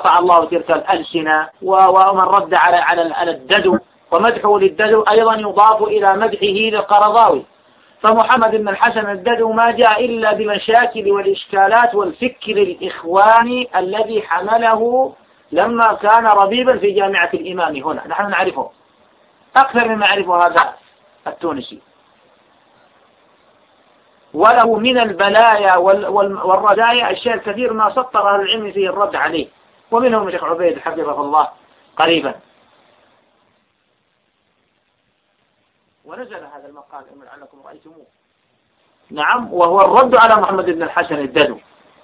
قطع الله تلك الألسنة، ومن رد على الددو، ومدحه للددو أيضا يضاف إلى مدحه للقرضاوي. فمحمد بن الحسن الددو ما جاء إلا بالمشاكل والإشكالات والفكر الإخواني الذي حمله لما كان ربيبا في جامعة الإمام هنا. نحن نعرفه أكثر مما يعرفه هذا التونسي، وله من البلايا والردايا الشيء الكثير ما سطر أهل العلم فيه الرد عليه، ومنهم الشيخ عبيد حفظه الله قريبا. ونزل هذا المقال لعلكم رأيتموه. نعم، وهو الرد على محمد بن الحسن الددو.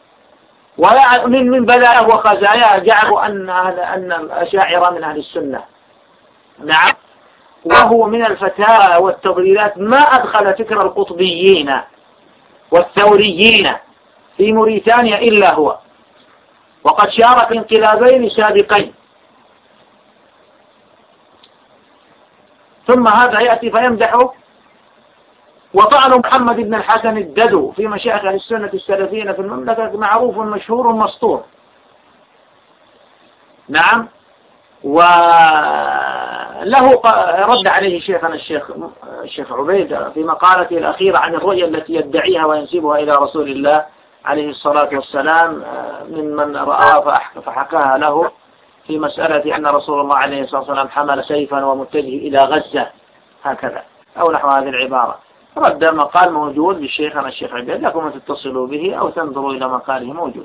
ومن بلاياه وخزاياه جعلوا أن الأشاعرة من أهل السنة. نعم، وهو من الفتاوى والتضليلات ما أدخل فكر القطبيين والثوريين في موريتانيا إلا هو، وقد شارك في انقلابين سابقين. ثم هذا يأتي فيمدحه وطعن محمد بن الحسن الددو في مشايخ أهل السنة السلفيين في المملكة معروف مشهور مسطور. نعم، وله رد عليه شيخنا الشيخ عبيد في مقالته الأخيرة عن الرؤية التي يدعيها وينسبها إلى رسول الله عليه الصلاة والسلام من رآها فحكاها له في مسألة أن رسول الله عليه الصلاة والسلام حمل سيفا ومتجه إلى غزة هكذا أو نحو هذه العبارة. رد مقال موجود لشيخنا الشيخ عبيد، لكم أن تتصلوا به أو تنظروا إلى مقاله موجود.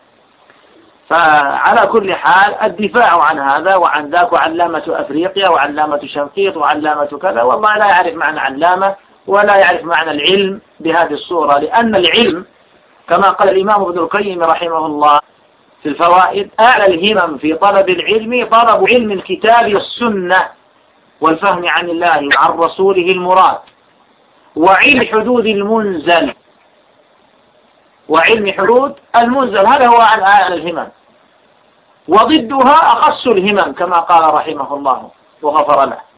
فعلى كل حال الدفاع عن هذا وعن ذاك، وعلامة أفريقيا وعلامة شنقيط وعلامة كذا، والله لا يعرف معنى علامة ولا يعرف معنى العلم بهذه الصورة، لأن العلم كما قال الإمام ابن القيم رحمه الله في الفوائد: أعلى الهمم في طلب العلم طلب علم الكتاب والسنة والفهم عن الله وعن رسوله المراد، وعلم حدود المنزل، وعلم حدود المنزل، هذا هو أعلى الهمم، وضدها أخص الهمم كما قال رحمه الله وغفر له.